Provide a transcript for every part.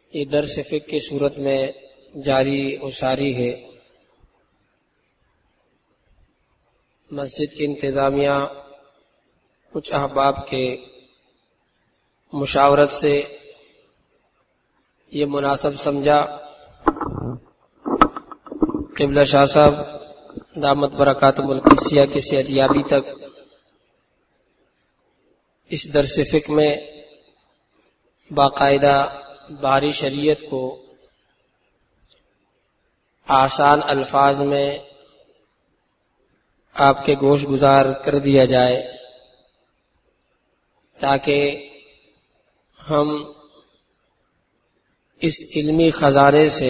یہ درس فقہ کی صورت میں جاری و ساری ہے۔ مسجد کی انتظامیہ کچھ احباب کے مشاورت سے یہ مناسب سمجھا قبلہ شاہ صاحب دامت برکاتہم القدسیہ کی صحت یابی تک اس درس فقہ میں باقاعدہ باری شریعت کو آسان الفاظ میں آپ کے گوش گزار کر دیا جائے تاکہ ہم اس علمی خزانے سے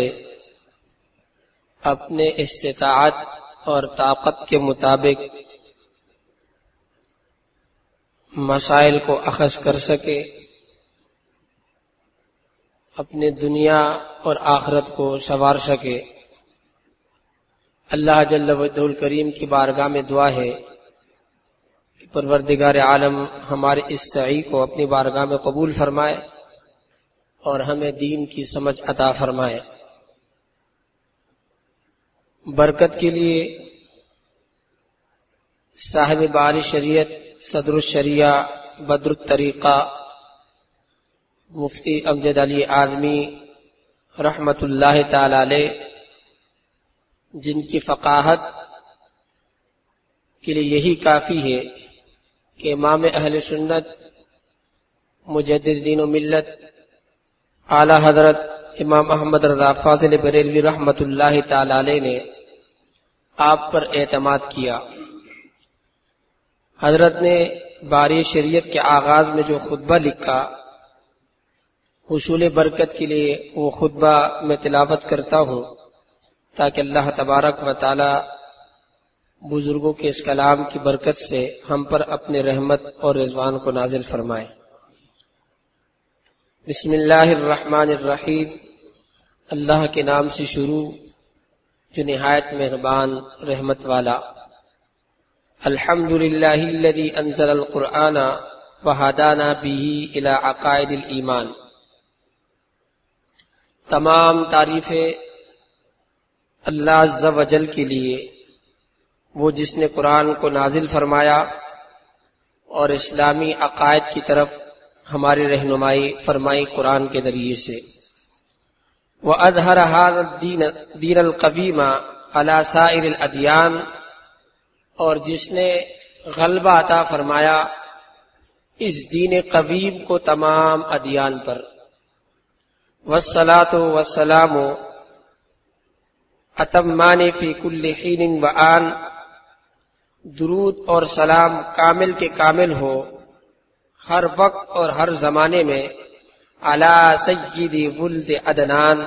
اپنے استطاعت اور طاقت کے مطابق مسائل کو اخذ کر سکے، اپنے دنیا اور آخرت کو سنوار سکے۔ اللہ جل وجہ الکریم کی بارگاہ میں دعا ہے کہ پروردگار عالم ہمارے اس سعی کو اپنی بارگاہ میں قبول فرمائے اور ہمیں دین کی سمجھ عطا فرمائے۔ برکت کے لیے صاحب باری شریعت صدر الشریعہ بدر الطریقہ مفتی امجد علی اعظمی رحمت اللہ تعالی علیہ، جن کی فقاہت کے لیے یہی کافی ہے کہ امام اہل سنت مجدد دین و ملت اعلی حضرت امام احمد رضا فاضل بریلوی رحمت اللہ تعالی علیہ نے آپ پر اعتماد کیا۔ حضرت نے باری شریعت کے آغاز میں جو خطبہ لکھا، حصول برکت کے لیے وہ خطبہ میں تلاوت کرتا ہوں تاکہ اللہ تبارک و تعالی بزرگوں کے اس کلام کی برکت سے ہم پر اپنے رحمت اور رضوان کو نازل فرمائے۔ بسم اللہ الرحمن الرحیم، اللہ کے نام سے شروع جو نہایت مہربان رحمت والا۔ الحمدللہ الذی انزل القرآن وہدانا بہ الی عقائد الایمان۔ تمام تعریفیں اللہ عز و جل کے لیے، وہ جس نے قرآن کو نازل فرمایا اور اسلامی عقائد کی طرف ہماری رہنمائی فرمائی قرآن کے ذریعے سے۔ وَأَظْهَرَ هَذَا الدِّينَ الْقَوِيمَ عَلَى سَائِرِ الْأَدْيَانِ، اور جس نے غلبہ عطا فرمایا اس دین قویم کو تمام ادیان پر۔ وَالصَّلَاةُ وَالسَّلَامُ اتمان فی کل حین وآن، درود اور سلام کامل کے کامل ہو ہر وقت اور ہر زمانے میں، علی سید ولد عدنان،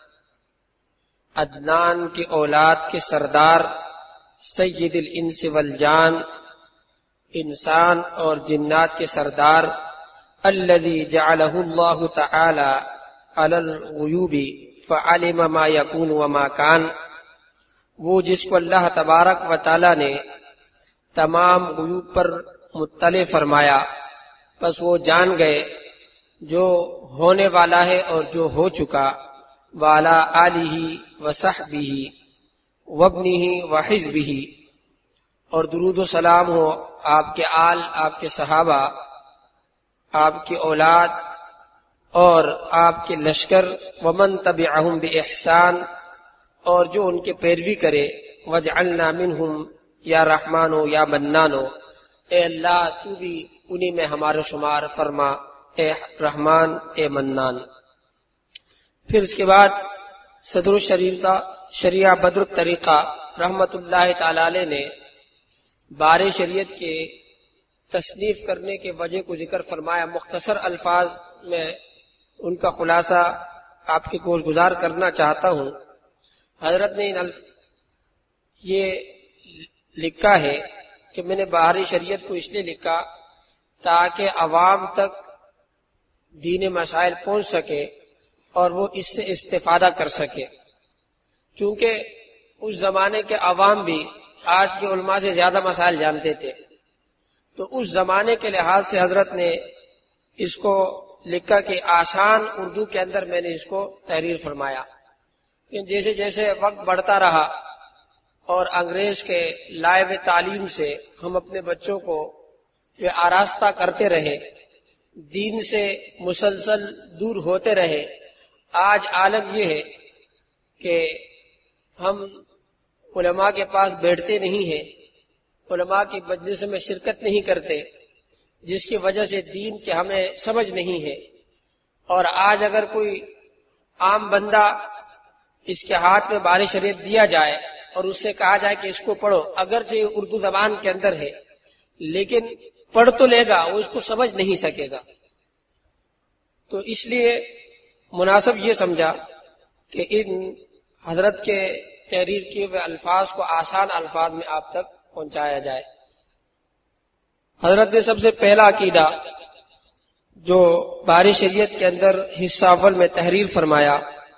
عدنان کے اولاد کے سردار، سید الانس والجان، انسان اور جنات کے سردار، الذی جعلہ اللہ تعالی علی الغیوب فعلم ما یکون وما کان، وہ جس کو اللہ تبارک و تعالی نے تمام غیوب پر مطلع فرمایا، بس وہ جان گئے جو ہونے والا ہے اور جو ہو چکا۔ وعلی آلہ وصحبہ وابنہ وحزبہ، اور درود و سلام ہو آپ کے آل، آپ کے صحابہ، آپ کی اولاد اور آپ کے لشکر، ومن تبعہم بإحسان، اور جو ان کے پیروی کرے۔ وجعلنا منہم یا رحمانو یا منانو، اے اللہ تو بھی انہی میں ہمارا شمار فرما، اے رحمان اے منان۔ پھر اس کے بعد صدر الشریعہ بدر الطریقہ رحمت اللہ تعالی علیہ نے باری شریعت کے تصنیف کرنے کے وجہ کو ذکر فرمایا۔ مختصر الفاظ میں ان کا خلاصہ آپ کے گوش گزار کرنا چاہتا ہوں۔ حضرت نے یہ لکھا ہے کہ میں نے باری شریعت کو اس لیے لکھا تاکہ عوام تک دین مسائل پہنچ سکے اور وہ اس سے استفادہ کر سکے، چونکہ اس زمانے کے عوام بھی آج کے علماء سے زیادہ مسائل جانتے تھے، تو اس زمانے کے لحاظ سے حضرت نے اس کو لکھا کہ آسان اردو کے اندر میں نے اس کو تحریر فرمایا. جیسے جیسے وقت بڑھتا رہا اور انگریز کے لائب تعلیم سے ہم اپنے بچوں کو یہ آراستہ کرتے رہے، دین سے مسلسل دور ہوتے رہے، آج عالم یہ ہے کہ ہم علماء کے پاس بیٹھتے نہیں ہیں، علماء کی مجلس میں شرکت نہیں کرتے، جس کی وجہ سے دین کے ہمیں سمجھ نہیں ہے. اور آج اگر کوئی عام بندہ اس کے ہاتھ میں بار شریعت دیا جائے اور اس سے کہا جائے کہ اس کو پڑھو، اگرچہ یہ اردو زبان کے اندر ہے لیکن پڑھ تو لے گا، وہ اس کو سمجھ نہیں سکے گا. تو اس لیے مناسب یہ سمجھا کہ ان حضرت کے تحریر کیے ہوئے الفاظ کو آسان الفاظ میں آپ تک پہنچایا جائے. حضرت نے سب سے پہلا عقیدہ جو بار شریعت کے اندر حصہ اول میں تحریر فرمایا،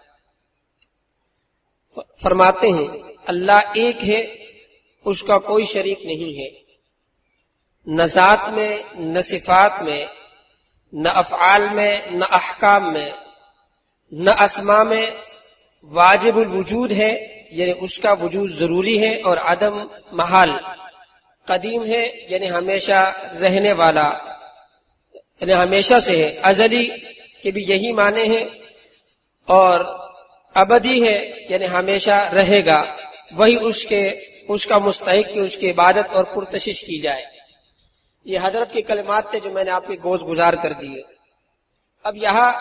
فرماتے ہیں اللہ ایک ہے، اس کا کوئی شریک نہیں ہے، نہ ذات میں، نہ صفات میں، نہ افعال میں، نہ احکام میں، نہ اسماء میں. واجب الوجود ہے یعنی اس کا وجود ضروری ہے، اور عدم محال. قدیم ہے یعنی ہمیشہ رہنے والا، یعنی ہمیشہ سے ہے. ازلی کے بھی یہی معنی ہے، اور ابدی ہے یعنی ہمیشہ رہے گا. وہی اس کا مستحق کہ اس کی عبادت اور پرتشش کی جائے. یہ حضرت کے کلمات تھے جو میں نے آپ کے گوش گزار کر دیے. اب یہاں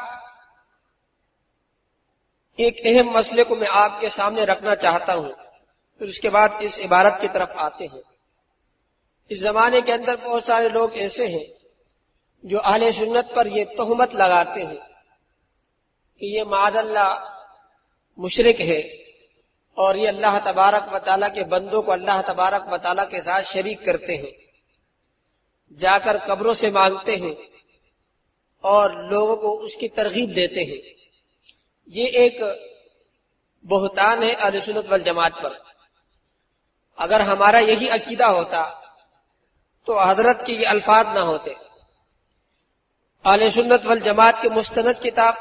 ایک اہم مسئلے کو میں آپ کے سامنے رکھنا چاہتا ہوں، پھر اس کے بعد اس عبارت کی طرف آتے ہیں. اس زمانے کے اندر بہت سارے لوگ ایسے ہیں جو اہل سنت پر یہ تہمت لگاتے ہیں کہ یہ معاذ اللہ مشرک ہے، اور یہ اللہ تبارک و تعالیٰ کے بندوں کو اللہ تبارک و تعالیٰ کے ساتھ شریک کرتے ہیں، جا کر قبروں سے مانگتے ہیں اور لوگوں کو اس کی ترغیب دیتے ہیں. یہ ایک بہتان ہے اہل سنت والجماعت پر. اگر ہمارا یہی عقیدہ ہوتا تو حضرت کے یہ الفاظ نہ ہوتے. اہل سنت والجماعت کے مستند کتاب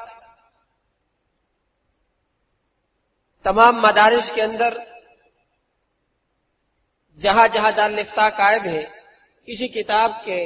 تمام مدارس کے اندر جہاں جہاں دارالفتاء قائم ہے، اسی کتاب کے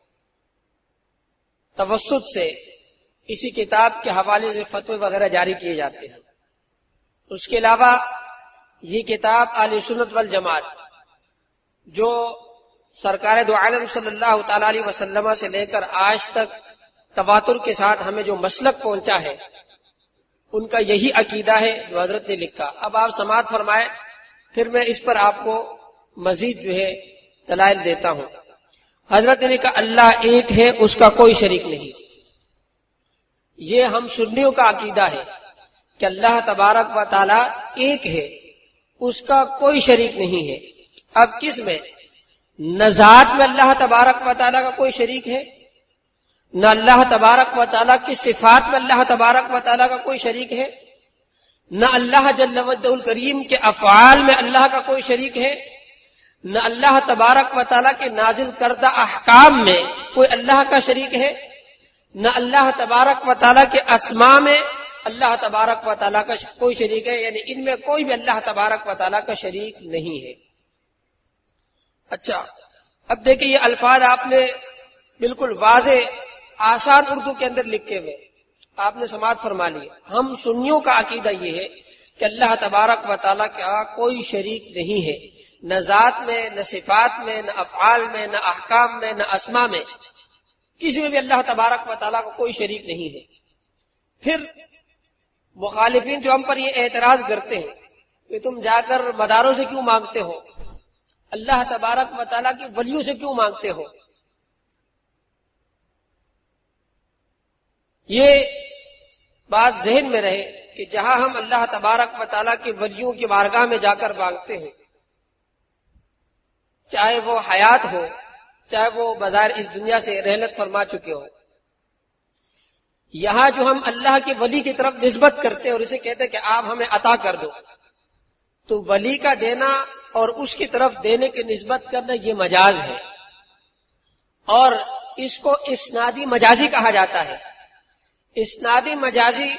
توسط سے، اسی کتاب کے حوالے سے فتوے وغیرہ جاری کیے جاتے ہیں. اس کے علاوہ یہ کتاب اہل سنت والجماعت جو سرکار دو عالم صلی اللہ تعالی علیہ وسلم سے لے کر آج تک تواتر کے ساتھ ہمیں جو مسلک پہنچا ہے، ان کا یہی عقیدہ ہے جو حضرت نے لکھا. اب آپ سماعت فرمائیں، پھر میں اس پر آپ کو مزید جو ہے دلائل دیتا ہوں. حضرت نے کہا اللہ ایک ہے، اس کا کوئی شریک نہیں. یہ ہم سنیوں کا عقیدہ ہے کہ اللہ تبارک و تعالی ایک ہے، اس کا کوئی شریک نہیں ہے. اب کس میں؟ نہ ذات میں اللہ تبارک و تعالی کا کوئی شریک ہے، نہ اللہ تبارک و تعالیٰ کی صفات میں اللہ تبارک و تعالیٰ کا کوئی شریک ہے، نہ اللہ جل وجہ الکریم کے افعال میں اللہ کا کوئی شریک ہے، نہ اللہ تبارک و تعالیٰ کے نازل کردہ احکام میں کوئی اللہ کا شریک ہے، نہ اللہ تبارک و تعالیٰ کے اسماء میں اللہ تبارک و تعالیٰ کا کوئی شریک ہے. یعنی ان میں کوئی بھی اللہ تبارک و تعالیٰ کا شریک نہیں ہے. اچھا، اب دیکھیں یہ الفاظ آپ نے بالکل واضح آسان اردو کے اندر لکھے ہوئے آپ نے سماعت فرما لی. ہم سنیوں کا عقیدہ یہ ہے کہ اللہ تبارک و تعالیٰ کا کوئی شریک نہیں ہے، نہ ذات میں، نہ صفات میں، نہ افعال میں، نہ احکام میں، نہ اسماء میں، کسی میں بھی اللہ تبارک و تعالیٰ کا کوئی شریک نہیں ہے. پھر مخالفین جو ہم پر یہ اعتراض کرتے ہیں کہ تم جا کر مداروں سے کیوں مانگتے ہو، اللہ تبارک و تعالیٰ کی ولیوں سے کیوں مانگتے ہو، یہ بات ذہن میں رہے کہ جہاں ہم اللہ تبارک و تعالیٰ کے ولیوں کی بارگاہ میں جا کر مانگتے ہیں، چاہے وہ حیات ہو، چاہے وہ بظاہر اس دنیا سے رحلت فرما چکے ہو، یہاں جو ہم اللہ کے ولی کی طرف نسبت کرتے ہیں اور اسے کہتے ہیں کہ آپ ہمیں عطا کر دو، تو ولی کا دینا اور اس کی طرف دینے کی نسبت کرنا یہ مجاز ہے. اور اس کو اسنادی مجازی کہا جاتا ہے۔ اسنادی مجازی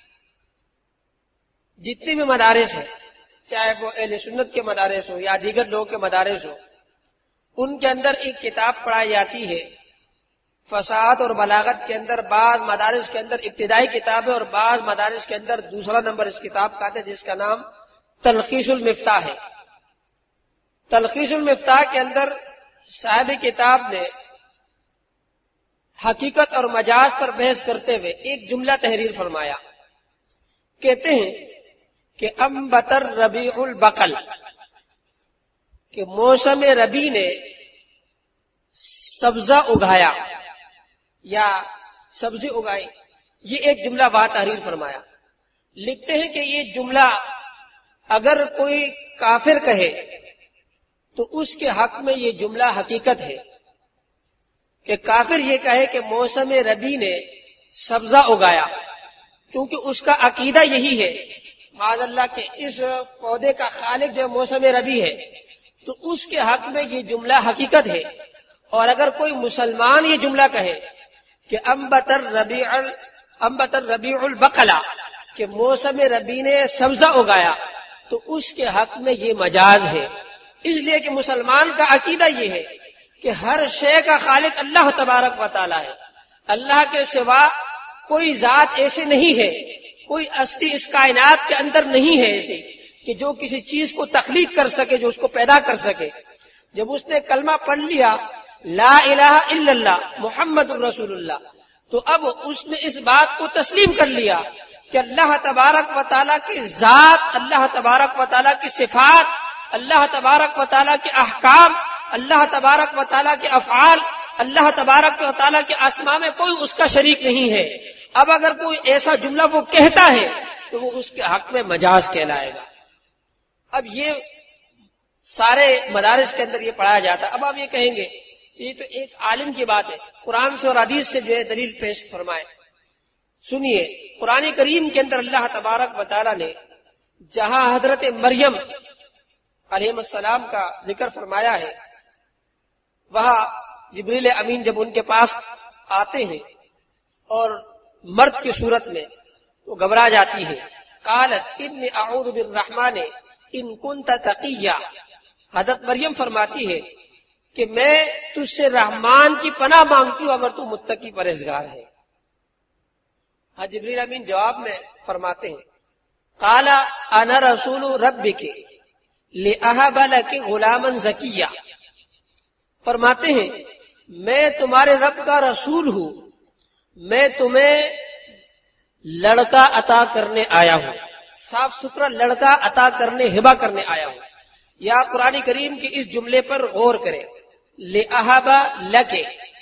جتنی بھی مدارس ہیں، چاہے وہ اہل سنت کے مدارس ہو یا دیگر لوگوں کے مدارس ہو، ان کے اندر ایک کتاب پڑھائی جاتی ہے فصاحت اور بلاغت کے اندر۔ بعض مدارس کے اندر ابتدائی کتاب ہے اور بعض مدارس کے اندر دوسرا نمبر اس کتاب کا ہے، جس کا نام تلخیص المفتاح ہے۔ تلخیص المفتاح کے اندر صاحب کتاب نے حقیقت اور مجاز پر بحث کرتے ہوئے ایک جملہ تحریر فرمایا۔ کہتے ہیں کہ انبت الربیع البقل، کہ موسم ربیع نے سبزہ اگایا یا سبزی اگائی، یہ ایک جملہ وہاں تحریر فرمایا۔ لکھتے ہیں کہ یہ جملہ اگر کوئی کافر کہے تو اس کے حق میں یہ جملہ حقیقت ہے، کہ کافر یہ کہے کہ موسم ربیع نے سبزہ اگایا، چونکہ اس کا عقیدہ یہی ہے معاذ اللہ کہ اس پودے کا خالق جو موسم ربیع ہے، تو اس کے حق میں یہ جملہ حقیقت ہے۔ اور اگر کوئی مسلمان یہ جملہ کہے کہ انبت الربیع البقل، کہ موسم ربیع نے سبزہ اگایا، تو اس کے حق میں یہ مجاز ہے۔ اس لیے کہ مسلمان کا عقیدہ یہ ہے کہ ہر شے کا خالق اللہ تبارک و تعالی ہے، اللہ کے سوا کوئی ذات ایسے نہیں ہے، کوئی ہستی اس کائنات کے اندر نہیں ہے ایسی کہ جو کسی چیز کو تخلیق کر سکے، جو اس کو پیدا کر سکے۔ جب اس نے کلمہ پڑھ لیا لا الہ الا اللہ محمد الرسول اللہ، تو اب اس نے اس بات کو تسلیم کر لیا کہ اللہ تبارک و تعالیٰ کی ذات، اللہ تبارک و تعالیٰ کی صفات، اللہ تبارک و تعالیٰ کے احکام، اللہ تبارک و تعالیٰ کے افعال، اللہ تبارک و تعالیٰ کے اسماء میں کوئی اس کا شریک نہیں ہے۔ اب اگر کوئی ایسا جملہ وہ کہتا ہے تو وہ اس کے حق میں مجاز کہلائے گا۔ اب یہ سارے مدارس کے اندر یہ پڑھایا جاتا ہے۔ اب آپ یہ کہیں گے یہ تو ایک عالم کی بات ہے، قرآن سے اور حدیث سے جو ہے دلیل پیش فرمائے۔ سنیے، قرآن کریم کے اندر اللہ تبارک و تعالیٰ نے جہاں حضرت مریم علیہ السلام کا ذکر فرمایا ہے، وہاں جبریل امین جب ان کے پاس آتے ہیں اور مرد کی صورت میں وہ گھبرا جاتی ہے، قالت انی اعوذ بالرحمن ان کنت تقیا، حضرت مریم فرماتی ہے کہ میں تجھ سے رحمان کی پناہ مانگتی ہوں اگر تو متقی پرہیزگار ہے۔ جبریل امین جواب میں فرماتے ہیں قال انا رسول ربک لأہب لک غلاما زکیا، فرماتے ہیں میں تمہارے رب کا رسول ہوں، میں تمہیں لڑکا عطا کرنے آیا ہوں، صاف ستھرا لڑکا عطا کرنے، ہبہ کرنے آیا ہوں۔ یا قرآن کریم کے اس جملے پر غور کریں، لأہب لک،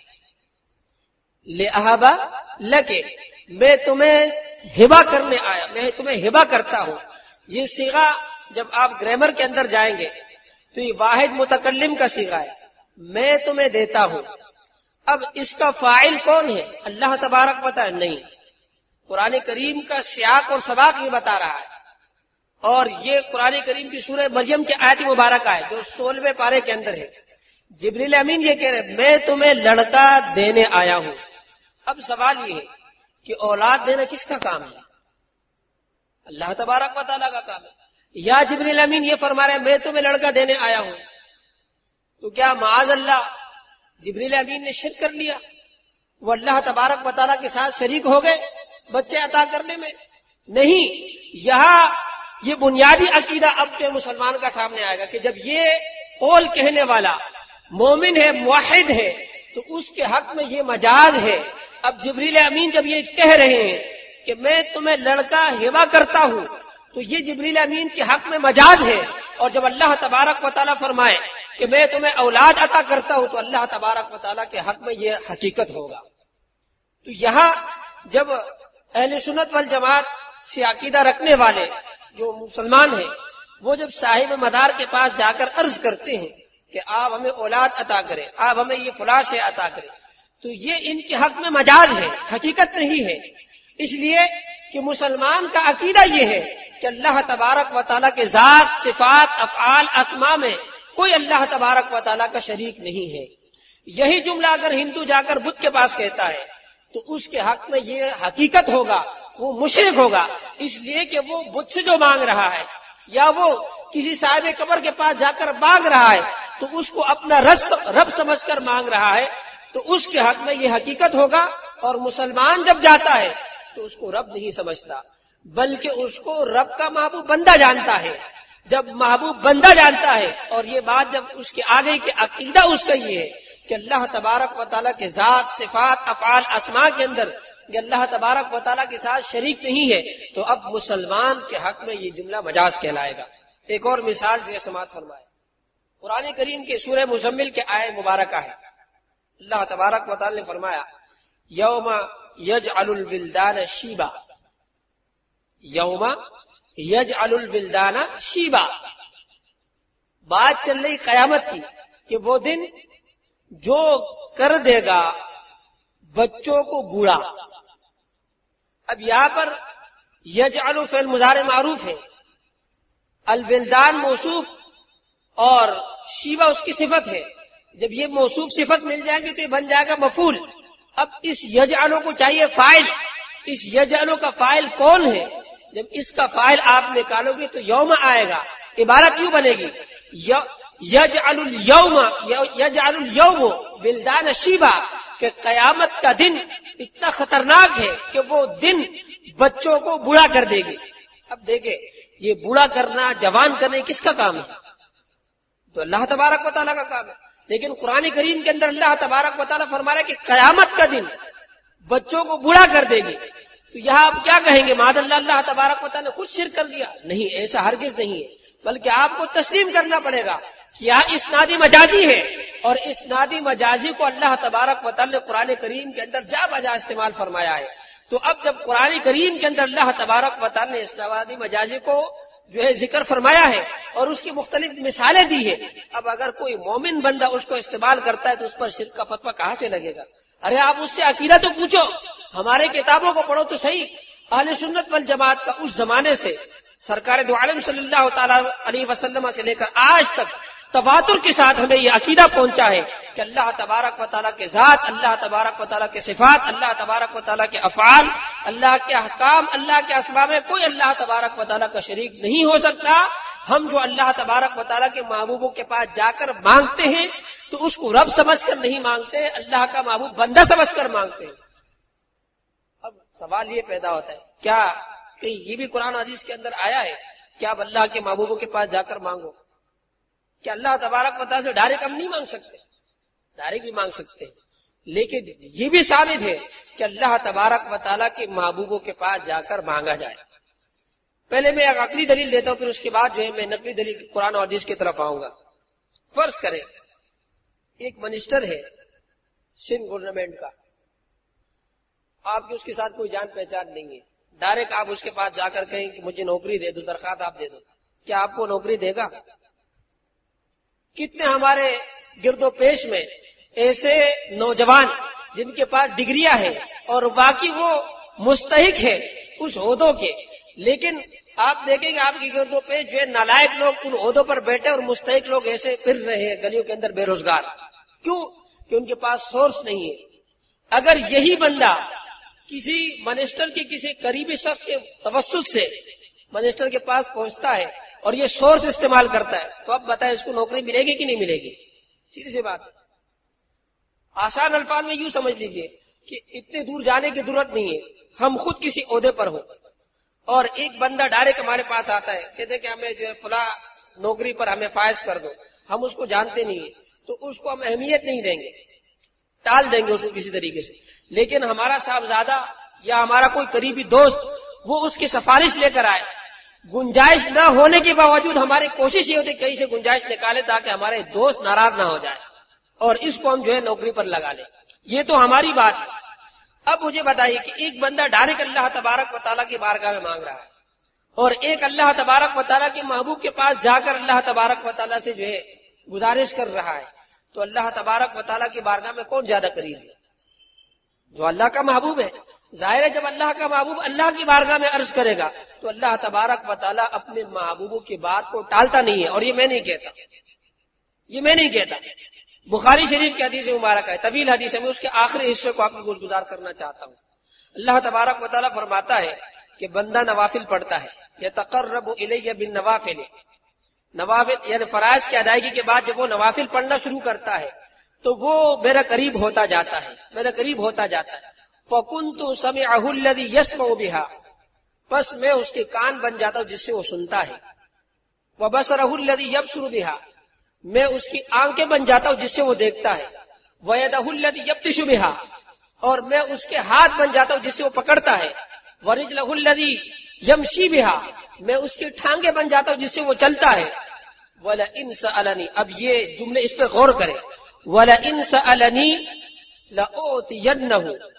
لأہب لک، میں تمہیں ہبہ کرنے آیا، میں تمہیں ہبہ کرتا ہوں۔ یہ صیغہ جب آپ گرامر کے اندر جائیں گے تو یہ واحد متکلم کا صیغہ ہے، میں تمہیں دیتا ہوں۔ اب اس کا فاعل کون ہے؟ اللہ تبارک و تعالی نہیں، قرآن کریم کا سیاق اور سباق یہ بتا رہا ہے، اور یہ قرآن کریم کی سورہ مریم کی آیت مبارکہ ہے جو 16ویں پارے کے اندر ہے۔ جبریل امین یہ کہہ رہے میں تمہیں لڑکا دینے آیا ہوں۔ اب سوال یہ ہے کہ اولاد دینا کس کا کام ہے؟ اللہ تبارک و تعالیٰ کا کام ہے۔ یا جبریل امین یہ فرما رہے میں تمہیں لڑکا دینے آیا ہوں، تو کیا معاذ اللہ جبریل امین نے شرک کر لیا؟ وہ اللہ تبارک و تعالیٰ کے ساتھ شریک ہو گئے بچے عطا کرنے میں؟ نہیں، یہاں یہ بنیادی عقیدہ اب کے مسلمان کا سامنے آئے گا کہ جب یہ قول کہنے والا مومن ہے، موحد ہے، تو اس کے حق میں یہ مجاز ہے۔ اب جبریل امین جب یہ کہہ رہے ہیں کہ میں تمہیں لڑکا ہبہ کرتا ہوں، تو یہ جبریل امین کے حق میں مجاز ہے، اور جب اللہ تبارک و تعالیٰ فرمائے کہ میں تمہیں اولاد عطا کرتا ہوں تو اللہ تبارک و تعالیٰ کے حق میں یہ حقیقت ہوگا۔ تو یہاں جب اہل سنت والجماعت سے عقیدہ رکھنے والے جو مسلمان ہیں وہ جب صاحب مدار کے پاس جا کر عرض کرتے ہیں کہ آپ ہمیں اولاد عطا کریں، آپ ہمیں یہ فلاں شے عطا کریں، تو یہ ان کے حق میں مجاز ہے، حقیقت نہیں ہے۔ اس لیے کہ مسلمان کا عقیدہ یہ ہے کہ اللہ تبارک و تعالیٰ کے ذات، صفات، افعال، اسماء میں کوئی اللہ تبارک و تعالیٰ کا شریک نہیں ہے۔ یہی جملہ اگر ہندو جا کر بدھ کے پاس کہتا ہے تو اس کے حق میں یہ حقیقت ہوگا وہ مشرک ہوگا، اس لیے کہ وہ بدھ سے جو مانگ رہا ہے یا وہ کسی صاحب قبر کے پاس جا کر مانگ رہا ہے تو اس کو اپنا رب سمجھ کر مانگ رہا ہے، تو اس کے حق میں یہ حقیقت ہوگا۔ اور مسلمان جب جاتا ہے تو اس کو رب نہیں سمجھتا بلکہ اس کو رب کا محبوب بندہ جانتا ہے۔ جب محبوب بندہ جانتا ہے، اور یہ بات جب اس کے آگے کے عقیدہ اس کا یہ ہے کہ اللہ تبارک و تعالیٰ کے ذات، صفات، افعال، اسماء کے اندر کہ اللہ تبارک و تعالیٰ کے ساتھ شریک نہیں ہے، تو اب مسلمان کے حق میں یہ جملہ مجاز کہلائے گا۔ ایک اور مثال جو ہے سماعت فرمائے، قرآن کریم کے سورہ مزمل کے آیت مبارکہ ہے، اللہ تبارک و تعالیٰ نے فرمایا یوم یجعل الولدان شیبا، یوم یجعل الولدان شیبا، بات چل رہی قیامت کی کہ وہ دن جو کر دے گا بچوں کو بوڑھا۔ اب یہاں پر یجعل فعل مضارع معروف ہے، الولدان موصوف اور شیبہ اس کی صفت ہے۔ جب یہ موصوف صفت مل جائے گی تو یہ بن جائے گا مفعول۔ اب اس یجعلو کو چاہیے فاعل، اس یجعلو کا فاعل کون ہے؟ جب اس کا فاعل آپ نکالو گے تو یوم آئے گا۔ عبارت کیوں بنے گی؟ یجعل اليوم ولدان شیبا، کہ قیامت کا دن اتنا خطرناک ہے کہ وہ دن بچوں کو بوڑھا کر دے گی۔ اب دیکھیں یہ بوڑھا کرنا، جوان کرنا کس کا کام ہے؟ تو اللہ تبارک و تعالیٰ کا کام ہے۔ لیکن قرآن کریم کے اندر اللہ تبارک و تعالیٰ فرما رہا ہے کہ قیامت کا دن بچوں کو بوڑھا کر دے گی، تو یہاں آپ کیا کہیں گے؟ معاذ اللہ، اللہ تبارک و تعالیٰ نے خود شرک کر دیا؟ نہیں، ایسا ہرگز نہیں ہے، بلکہ آپ کو تسلیم کرنا پڑے گا کہ یہاں اسنادی مجازی ہے، اور اسنادی مجازی کو اللہ تبارک و تعالیٰ نے قرآن کریم کے اندر جا بجا استعمال فرمایا ہے۔ تو اب جب قرآن کریم کے اندر اللہ تبارک و تعالیٰ نے اسنادی مجازی کو جو ہے ذکر فرمایا ہے اور اس کی مختلف مثالیں دی ہے، اب اگر کوئی مومن بندہ اس کو استعمال کرتا ہے تو اس پر شرک کا فتویٰ کہاں سے لگے گا؟ ارے آپ اس سے عقیدہ تو پوچھو، ہمارے کتابوں کو پڑھو تو صحیح۔ اہل سنت والجماعت کا اس زمانے سے سرکار دو عالم صلی اللہ تعالی علیہ وسلم سے لے کر آج تک تواتر کے ساتھ ہمیں یہ عقیدہ پہنچا ہے کہ اللہ تبارک و تعالیٰ کے ذات، اللہ تبارک و تعالیٰ کے صفات، اللہ تبارک و تعالیٰ کے افعال، اللہ کے احکام، اللہ کے اسباب میں کوئی اللہ تبارک و تعالیٰ کا شریک نہیں ہو سکتا۔ ہم جو اللہ تبارک و تعالیٰ کے محبوبوں کے پاس جا کر مانگتے ہیں تو اس کو رب سمجھ کر نہیں مانگتے، اللہ کا محبوب بندہ سمجھ کر مانگتے ہیں۔ اب سوال یہ پیدا ہوتا ہے، کیا کہیں یہ بھی قرآن حدیث کے اندر آیا ہے کہ آپ اللہ کے محبوبوں کے پاس جا کر مانگو؟ کہ اللہ تبارک و تعالیٰ سے ڈائریکٹ ہم نہیں مانگ سکتے؟ ڈائریکٹ بھی مانگ سکتے ہیں، لیکن یہ بھی ثابت ہے کہ اللہ تبارک و تعالیٰ کے محبوبوں کے پاس جا کر مانگا جائے۔ پہلے میں ایک عقلی دلیل دیتا ہوں، پھر اس کے بعد جو ہے میں نقلی دلیل قرآن اور حدیث کی طرف آؤں گا۔ فرض کریں ایک منسٹر ہے سندھ گورنمنٹ کا، آپ کی اس کے ساتھ کوئی جان پہچان نہیں ہے، ڈائریکٹ آپ اس کے پاس جا کر کہیں کہ مجھے نوکری دے دو، درخواست آپ دے دو، کیا آپ کو نوکری دے گا؟ کتنے ہمارے گرد و پیش میں ایسے نوجوان جن کے پاس ڈگریاں ہیں اور باقی وہ مستحق ہے اس عہدوں کے، لیکن آپ دیکھیں گے آپ کی گرد و پیش جو ہے نالائق لوگ ان عہدوں پر بیٹھے اور مستحق لوگ ایسے پھر رہے ہیں گلیوں کے اندر بے روزگار۔ کیوں؟ کہ ان کے پاس سورس نہیں ہے۔ اگر یہی بندہ کسی منسٹر کے کسی قریبی شخص کے توسط سے منسٹر کے پاس پہنچتا ہے اور یہ سورس استعمال کرتا ہے تو اب بتائیں اس کو نوکری ملے گی کہ نہیں ملے گی؟ سیدھی سی بات ہے۔ آسان الفاظ میں یوں سمجھ لیجئے کہ اتنے دور جانے کی ضرورت نہیں ہے، ہم خود کسی عہدے پر ہوں اور ایک بندہ ڈائریکٹ ہمارے پاس آتا ہے، کہتے ہیں کہ ہمیں جو ہے فلاں نوکری پر ہمیں فائز کر دو، ہم اس کو جانتے نہیں ہیں تو اس کو ہم اہمیت نہیں دیں گے، ٹال دیں گے اس کو کسی طریقے سے۔ لیکن ہمارا صاحبزادہ یا ہمارا کوئی قریبی دوست وہ اس کی سفارش لے کر آئے، گنجائش نہ ہونے کے باوجود ہماری کوشش یہ ہوتی ہے کہیں سے گنجائش نکالے تاکہ ہمارے دوست ناراض نہ ہو جائے اور اس کو ہم جو ہے نوکری پر لگا لیں، یہ تو ہماری بات ہے۔ اب مجھے بتائیے کہ ایک بندہ ڈائریکٹ اللہ تبارک و تعالیٰ کی بارگاہ میں مانگ رہا ہے اور ایک اللہ تبارک و تعالیٰ کے محبوب کے پاس جا کر اللہ تبارک و تعالیٰ سے جو ہے گزارش کر رہا ہے، تو اللہ تبارک و تعالیٰ کی بارگاہ میں کون زیادہ قریب ہے؟ جو اللہ کا محبوب ہے۔ ظاہر ہے جب اللہ کا محبوب اللہ کی بارگاہ میں عرض کرے گا تو اللہ تبارک و تعالیٰ اپنے محبوبوں کی بات کو ٹالتا نہیں ہے، اور یہ میں نہیں کہتا، بخاری شریف کی حدیث مبارک ہے، طویل حدیث ہے، میں اس کے آخری حصے کو آپ کو گزار کرنا چاہتا ہوں۔ اللہ تبارک و تعالیٰ فرماتا ہے کہ بندہ نوافل پڑھتا ہے، یتقرب الی بالنوافل، نوافل یعنی فرائض کی ادائیگی کے بعد جب وہ نوافل پڑھنا شروع کرتا ہے تو وہ میرا قریب ہوتا جاتا ہے، میرا قریب ہوتا جاتا ہے۔ فَكُنْتُ سَمِعَهُ الَّذِي يَسْمَعُ بِهَا، بس میں اس کے کان بن جاتا ہوں جس سے وہ سنتا ہے۔ وَبَصَرَهُ الَّذِي يَبْصُرُ بِهَا، میں اس کی آنکھیں بن جاتا ہوں جس سے وہ دیکھتا ہے۔ وَيَدَهُ الَّذِي يَبْطِشُ بِهَا، اور میں اس کے ہاتھ بن جاتا ہوں جس سے وہ پکڑتا ہے۔ وَرِجْلَهُ الَّذِي يَمْشِي بِهَا، میں اس کی ٹھانگیں بن جاتا ہوں جس سے وہ چلتا ہے۔ وَلَئِنْ سَأَلَنِي، اب یہ جملے اس پہ غور کریں، وَلَئِنْ سَأَلَنِي لَأُعْطِيَنَّهُ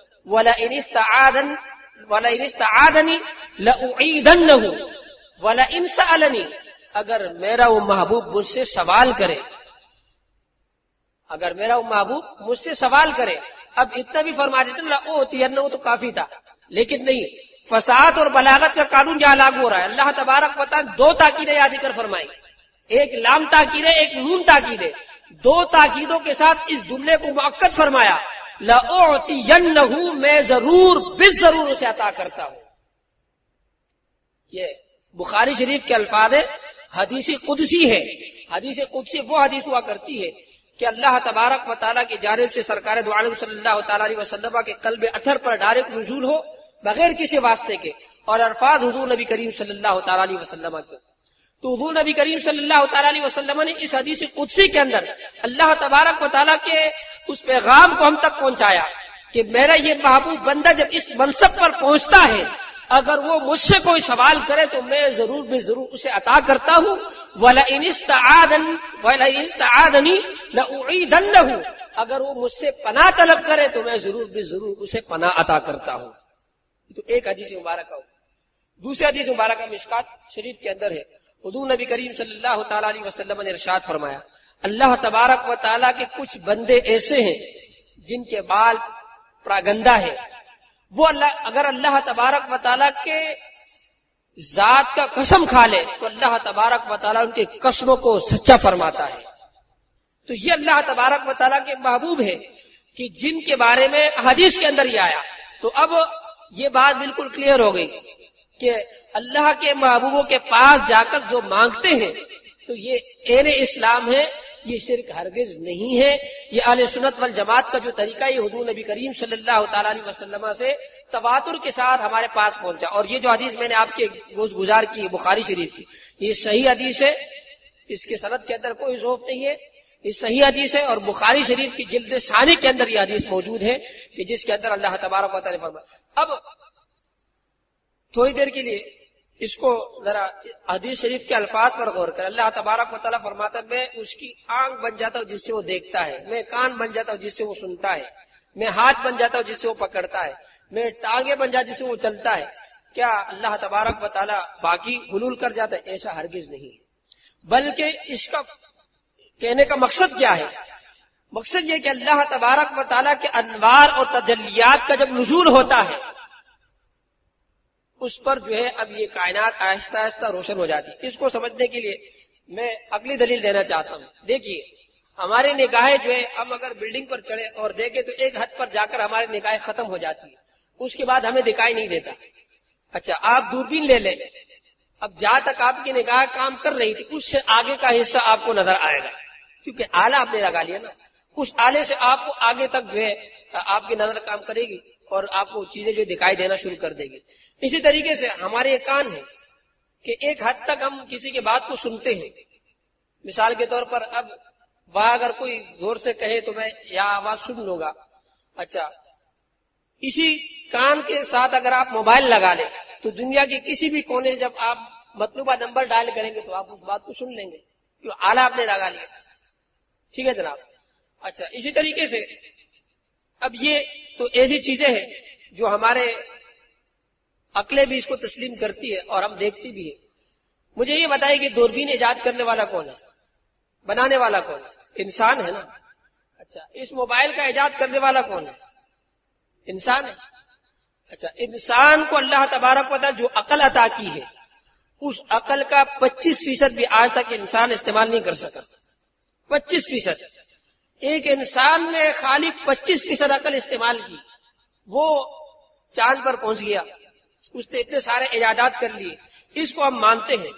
وَلَئِنِ اسْتَعَاذَنِي لَأُعِيذَنَّهُ، وَلَئِنْ سَأَلَنِي، اگر میرا وہ محبوب مجھ سے سوال کرے، اگر میرا وہ محبوب مجھ سے سوال کرے۔ اب اتنا بھی فرما دیتے لَأُعْطِيَنَّهُ تو کافی تھا، لیکن نہیں، فصاحت اور بلاغت کا قانون جہاں لاگو ہو رہا ہے۔ اللہ تبارک و تعالیٰ دو تاکیدیں یاد کر فرمائی، ایک لام تاکید ہے، ایک نون تاکید ہے، دو تاکیدوں کے ساتھ اس جملے کو مؤکد فرمایا، لَأُعْطِيَنَّهُ، میں ضرور بالضرور اسے عطا کرتا ہوں۔ یہ بخاری شریف کے الفاظ ہے، حدیث قدسی ہے۔ حدیث قدسی وہ حدیث ہوا کرتی ہے کہ اللہ تبارک و تعالیٰ کی جانب سے سرکار دو عالم صلی اللہ تعالیٰ علیہ وسلم کے قلب اطہر پر ڈائریکٹ نزول ہو بغیر کسی واسطے کے، اور الفاظ حضور نبی کریم صلی اللہ تعالیٰ علیہ وسلم کے۔ تو حضور نبی کریم صلی اللہ تعالیٰ علیہ وسلم نے اس حدیث قدسی کے اندر اللہ تبارک و تعالیٰ کے اس پیغام کو ہم تک پہنچایا کہ میرا یہ محبوب بندہ جب اس منصب پر پہنچتا ہے، اگر وہ مجھ سے کوئی سوال کرے تو میں ضرور بے ضرور اسے عطا کرتا ہوں۔ وَلَئِنِ اسْتَعَاذَنِي لَأُعِيذَنَّهُ، اگر وہ مجھ سے پناہ طلب کرے تو میں ضرور بے ضرور اسے پناہ عطا کرتا ہوں۔ تو ایک حدیث مبارکہ ہو۔ دوسری حدیث مبارکہ مشکات شریف کے اندر ہے، حضور نبی کریم صلی اللہ تعالیٰ علیہ وسلم نے ارشاد فرمایا، اللہ تبارک و تعالیٰ کے کچھ بندے ایسے ہیں جن کے بال پراگندہ ہے، وہ اگر اللہ تبارک و تعالیٰ کے ذات کا قسم کھا لے تو اللہ تبارک و تعالیٰ ان کے قسموں کو سچا فرماتا ہے۔ تو یہ اللہ تبارک و تعالیٰ کے محبوب ہے کہ جن کے بارے میں حدیث کے اندر یہ آیا۔ تو اب یہ بات بالکل کلیئر ہو گئی کہ اللہ کے محبوبوں کے پاس جا کر جو مانگتے ہیں تو یہ عین اسلام ہے، یہ شرک ہرگز نہیں ہے۔ یہ اہل سنت والجماعت کا جو طریقہ یہ حضور نبی کریم صلی اللہ تعالیٰ علیہ وسلم سے تواتر کے ساتھ ہمارے پاس پہنچا۔ اور یہ جو حدیث میں نے آپ کے گزار کی بخاری شریف کی، یہ صحیح حدیث ہے، اس کے سند کے اندر کوئی ضعف نہیں ہے، یہ صحیح حدیث ہے، اور بخاری شریف کی جلد ثانی کے اندر یہ حدیث موجود ہے کہ جس کے اندر اللہ تبارک و تعالیٰ نے فرمایا۔ اب تھوڑی دیر کے لیے اس کو ذرا حدیث شریف کے الفاظ پر غور کر۔ اللہ تبارک و تعالیٰ فرماتا ہے میں اس کی آنکھ بن جاتا ہوں جس سے وہ دیکھتا ہے، میں کان بن جاتا ہوں جس سے وہ سنتا ہے، میں ہاتھ بن جاتا ہوں جس سے وہ پکڑتا ہے، میں ٹانگیں بن جاتا ہوں جس سے وہ چلتا ہے۔ کیا اللہ تبارک و تعالیٰ باقی حلول کر جاتا ہے؟ ایسا ہرگز نہیں ہے، بلکہ اس کا کہنے کا مقصد کیا ہے؟ مقصد یہ کہ اللہ تبارک و تعالیٰ کے انوار اور تجلیات کا جب نزول ہوتا ہے اس پر جو ہے اب یہ کائنات آہستہ آہستہ روشن ہو جاتی ہے۔ اس کو سمجھنے کے لیے میں اگلی دلیل دینا چاہتا ہوں۔ دیکھیے ہماری نگاہیں جو ہے ہم اگر بلڈنگ پر چڑھے اور دیکھیں تو ایک حد پر جا کر ہماری نگاہیں ختم ہو جاتی ہے، اس کے بعد ہمیں دکھائی نہیں دیتا۔ اچھا آپ دوربین لے لیں، اب جہاں تک آپ کی نگاہ کام کر رہی تھی اس سے آگے کا حصہ آپ کو نظر آئے گا، کیونکہ آلہ آپ نے لگا لیا نا، اس آلے سے آپ کو آگے تک جو ہے آپ کی نظر کام کرے گی اور آپ کو چیزیں جو دکھائی دینا شروع کر دے گی۔ اسی طریقے سے ہمارے یہ کان ہے کہ ایک حد تک ہم کسی کے بات کو سنتے ہیں۔ مثال کے طور پر اب وہاں اگر کوئی زور سے کہے تو میں یہ آواز سن لوں گا۔ اچھا اسی کان کے ساتھ اگر آپ موبائل لگا لیں تو دنیا کے کسی بھی کونے سے جب آپ مطلوبہ نمبر ڈائل کریں گے تو آپ اس بات کو سن لیں گے، کیوں آلہ آپ نے لگا لیا۔ ٹھیک ہے جناب۔ اچھا اسی طریقے سے اب یہ تو ایسی چیزیں ہیں جو ہمارے عقلیں بھی اس کو تسلیم کرتی ہے اور ہم دیکھتی بھی ہے۔ مجھے یہ بتائیے کہ دوربین ایجاد کرنے والا کون ہے؟ بنانے والا کون ہے؟ انسان ہے نا۔ اچھا اس موبائل کا ایجاد کرنے والا کون ہے؟ انسان ہے۔ اچھا انسان کو اللہ تبارک و تعالیٰ جو عقل عطا کی ہے اس عقل کا 25% بھی آج تک انسان استعمال نہیں کر سکا۔ 25%۔ ایک انسان نے خالی 25% عقل استعمال کی، وہ چاند پر پہنچ گیا، اس نے اتنے سارے ایجادات کر لیے، اس کو ہم مانتے ہیں۔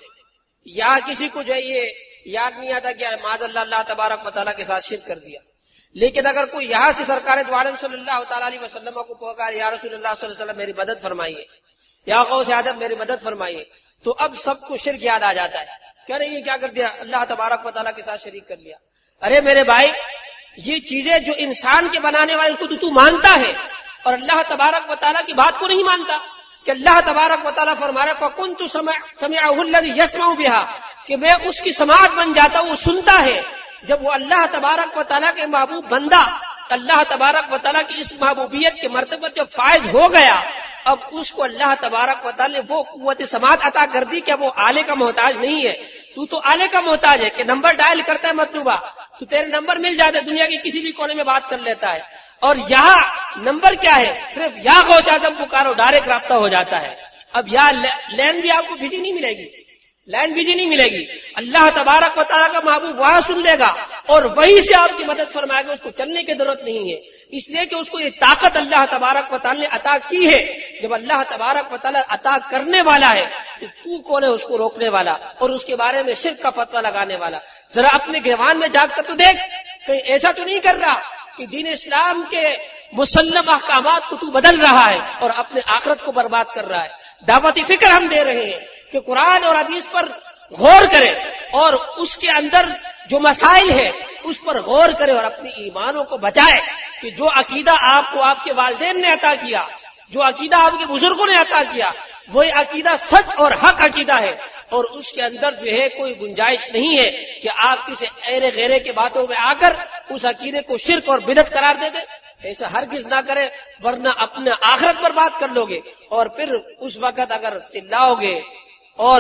یا کسی کو جو ہے یہ یاد نہیں آتا کہ معاذ اللہ تبارک و تعالیٰ کے ساتھ شرک کر دیا، لیکن اگر کوئی یہاں سے سرکار دو عالم صلی اللہ تعالیٰ علیہ وسلم کو پکارے یا رسول اللہ صلی اللہ علیہ وسلم میری مدد فرمائیے، یا غوث اعظم میری مدد فرمائیے، تو اب سب کو شرک یاد آ جاتا ہے، کہہ رہے یہ کیا کر دیا، اللہ تبارک و تعالیٰ کے ساتھ شریک کر لیا۔ ارے میرے بھائی، یہ چیزیں جو انسان کے بنانے والے اس کو تو مانتا ہے اور اللہ تبارک و تعالیٰ کی بات کو نہیں مانتا، کہ اللہ تبارک و تعالیٰ فرما رہے فَكُنْتُ سَمِعَهُ الَّذِي يَسْمَعُ بِهَا، کہ میں اس کی سماعت بن جاتا ہوں، وہ سنتا ہے۔ جب وہ اللہ تبارک و تعالیٰ کے محبوب بندہ اللہ تبارک و تعالیٰ کی اس محبوبیت کے مرتبہ جب فائز ہو گیا، اب اس کو اللہ تبارک و تعالیٰ نے وہ قوت سماعت عطا کر دی کہ وہ آلے کا محتاج نہیں ہے۔ تو آلے کا محتاج ہے کہ نمبر ڈائل کرتا ہے مطلوبہ، تو تیرے نمبر مل جاتے، دنیا کی کسی بھی کونے میں بات کر لیتا ہے۔ اور یہاں نمبر کیا ہے، صرف یا غوث اعظم پکارو، ڈائریکٹ رابطہ ہو جاتا ہے۔ اب یا لین بھی آپ کو بھیجی نہیں ملے گی، لائن بھیجی نہیں ملے گی، اللہ تبارک و تعالیٰ کا محبوب وہاں سن لے گا اور وہی سے آپ کی مدد فرمائے گا، اس کو چلنے کی ضرورت نہیں ہے، اس لیے کہ اس کو یہ طاقت اللہ تبارک و تعالیٰ نے عطا کی ہے۔ جب اللہ تبارک و تعالیٰ عطا کرنے والا ہے تو کون ہے اس کو روکنے والا اور اس کے بارے میں شرک کا فتویٰ لگانے والا؟ ذرا اپنے گریبان میں جاگ کر تو دیکھ، کہیں ایسا تو نہیں کر رہا کہ دین اسلام کے مسلم احکامات کو تو بدل رہا ہے اور اپنے آخرت کو برباد کر رہا ہے۔ دعوتی فکر ہم دے رہے ہیں کہ قرآن اور حدیث پر غور کرے اور اس کے اندر جو مسائل ہے اس پر غور کرے اور اپنی ایمانوں کو بچائے، کہ جو عقیدہ آپ کو آپ کے والدین نے عطا کیا، جو عقیدہ آپ کے بزرگوں نے عطا کیا، وہی عقیدہ سچ اور حق عقیدہ ہے، اور اس کے اندر جو ہے کوئی گنجائش نہیں ہے کہ آپ کسی ایرے غیرے کے باتوں میں آ کر اس عقیدے کو شرک اور بدعت قرار دے دیں۔ ایسا ہرگز نہ کرے، ورنہ اپنے آخرت پر بات کر لو گے، اور پھر اس وقت اگر چلاؤ گے اور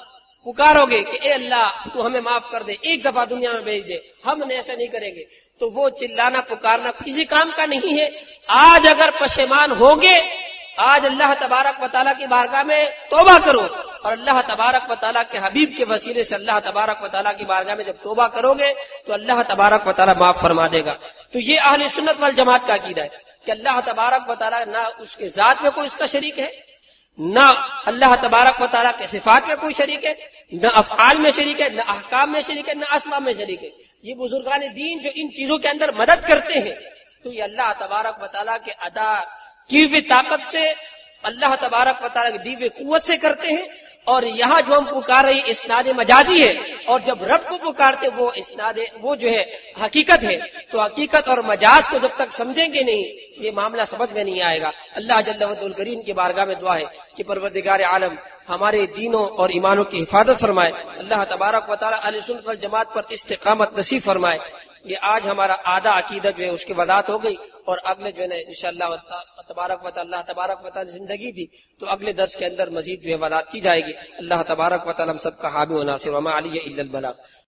پکارو گے کہ اے اللہ تو ہمیں معاف کر دے، ایک دفعہ دنیا میں بھیج دے، ہم نے ایسا نہیں کریں گے، تو وہ چلانا پکارنا کسی کام کا نہیں ہے۔ آج اگر پشیمان ہوگے، آج اللہ تبارک و تعالیٰ کی بارگاہ میں توبہ کرو، اور اللہ تبارک و تعالیٰ کے حبیب کے وسیلے سے اللہ تبارک و تعالیٰ کی بارگاہ میں جب توبہ کرو گے تو اللہ تبارک و تعالیٰ معاف فرما دے گا۔ تو یہ اہل سنت والجماعت کا عقیدہ ہے کہ اللہ تبارک و تعالیٰ نہ اس کے ذات میں کوئی اس کا شریک ہے، نہ اللہ تبارک و تعالیٰ کے صفات میں کوئی شریک ہے، نہ افعال میں شریک ہے، نہ احکام میں شریک ہے، نہ اسماء میں شریک ہے۔ یہ بزرگان دین جو ان چیزوں کے اندر مدد کرتے ہیں، تو یہ اللہ تبارک و تعالیٰ کے عطا کی ہوئی طاقت سے، اللہ تبارک و تعالیٰ کی دی ہوئی قوت سے کرتے ہیں۔ اور یہاں جو ہم پکار رہے ہیں اسناد مجازی ہے، اور جب رب کو پکارتے وہ اسناد وہ جو ہے حقیقت ہے، تو حقیقت اور مجاز کو جب تک سمجھیں گے نہیں یہ معاملہ سمجھ میں نہیں آئے گا۔ اللہ جل وعلا الکریم کی بارگاہ میں دعا ہے کہ پروردگار عالم ہمارے دینوں اور ایمانوں کی حفاظت فرمائے، اللہ تبارک و تعالیٰ اہل سنت والجماعت پر استقامت نصیب فرمائے۔ یہ آج ہمارا آدھا عقیدہ جو ہے اس کی وضاحت ہو گئی، اور اگلے جو ہے انشاءاللہ تبارک و تعالیٰ تبارک و تعالیٰ زندگی دی تو اگلے درس کے اندر مزید جو ہے وضاحت کی جائے گی۔ اللہ تبارک و تعالیٰ ہم سب کا حامی و ناصر، وما علی الا البلاغ۔